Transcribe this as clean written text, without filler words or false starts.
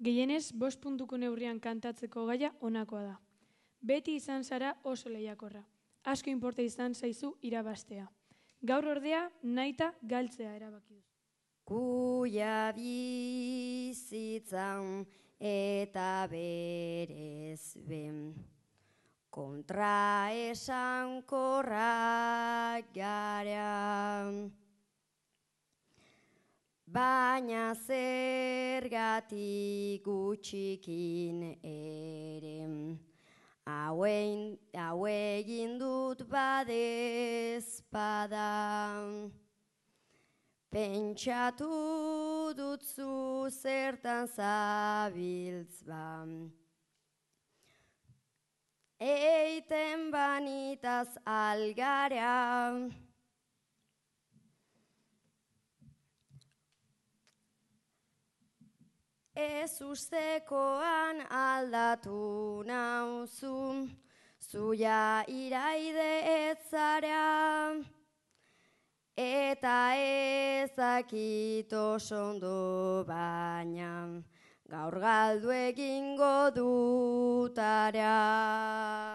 Gehienez, 5 puntuko neurrian kantatzeko gaia honakoa da. Beti izan zara oso lehiakorra. Asko inporta izan zaizu irabaztea. Gaur ordea, nahita galtzea erabaki duzu. Kuia bizitzan eta berez ben, kontra esankorrak gara. Baina zergatik gutxikin ere, hau egin dut badezpada. Pentsatu dutzu zertan zabiltz ba, eiten banitaz algara. Ez ustekoan aldatu nauzu, zuia iraide ez zara, eta ezakit oso ondo baina, gaur galdu egingo dutara.